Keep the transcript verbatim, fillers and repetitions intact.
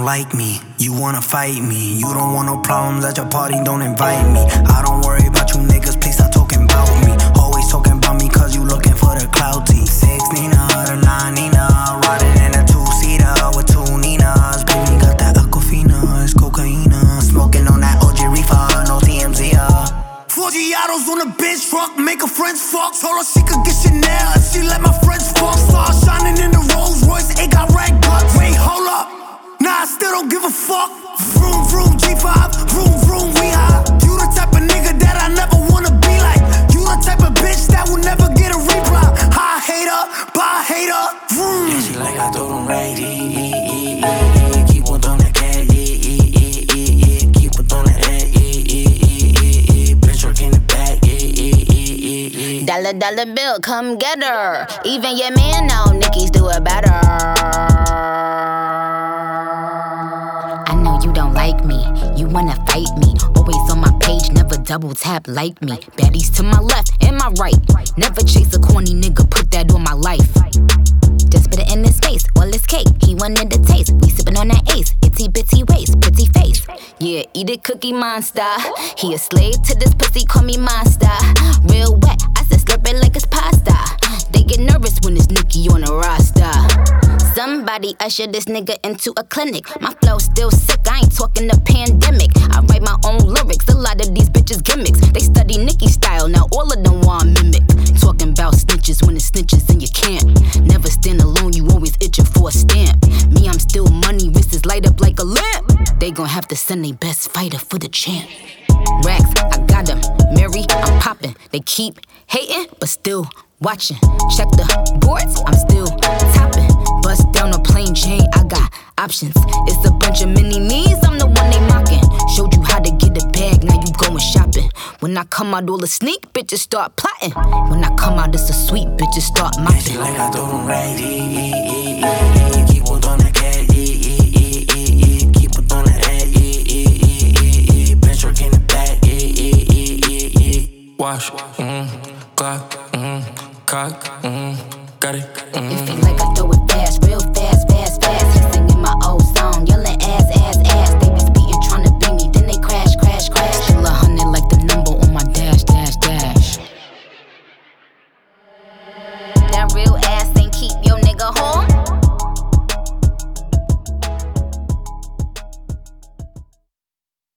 like me, you wanna fight me. You don't want no problems at your party, don't invite me. I don't worry about you niggas, please stop talking about me. Always talking about me cause you looking for the clout T. Six Nina, the nine Nina, riding in a two-seater with two Ninas. Baby got that Aquafina, it's cocaina. Smoking on that O G reefer, no T M Z, uh Four Giottos on a bitch truck, make her friends fuck. Told her she could get Chanel if she let my friends fuck. Star shining in the Rolls Royce, it got rag bucks. Wait, hold up, nah, I still don't give a fuck. Vroom, vroom, G five, vroom, vroom, we high. You the type of nigga that I never wanna be like. You the type of bitch that will never get a reply. High hater, bye hater, vroom. Yeah, she like I told him right, e, e, e, e, keep on doing that cat, e, e, e, e, e, keep on doing that, e, e, e, e, bitch work in the back, e, e, e, e, e. Dollar, dollar bill, come get her. Even your man know Nicki's do it better. I know you don't like me, you wanna fight me. Always on my page, never double tap like me. Baddies to my left and my right. Never chase a corny nigga, put that on my life. Just put it in his face, all his cake. He wanted the taste, we sippin' on that ace. Itty bitty waist, pretty face. Yeah, eat it cookie monster. He a slave to this pussy, call me monster. Real wet, I said slurp it like it's pasta. They get nervous when it's Nicki on the roster. Somebody usher this nigga into a clinic. My flow still sick, I ain't talking the pandemic. I write my own lyrics, a lot of these bitches gimmicks. They study Nicki style, now all of them want mimic. Talking about snitches when it's snitches and you can't. Never stand alone, you always itching for a stamp. Me, I'm still money, wrists light up like a lamp. They gon' have to send their best fighter for the champ. Racks, I got them. Mary, I'm popping. They keep hating, but still watching. Check the boards, I'm still topping. Bust down a plain chain, I got options. It's a bunch of mini me's, I'm the one they mocking. Showed you how to get a bag, now you going shopping. When I come out, all the sneak bitches start plotting. When I come out, it's a sweet bitches start mopping. Yeah, she like I told him right, e, e, e, e, e, keep on doing that cat, e, e, e, e, e, keep on doing that, e, e, e, e, e, bitch work in the back, e, e, e, e, e. Wash, mm, Glock, mm, cock, mm, got it, mm. It feel like I throw it fast, real fast.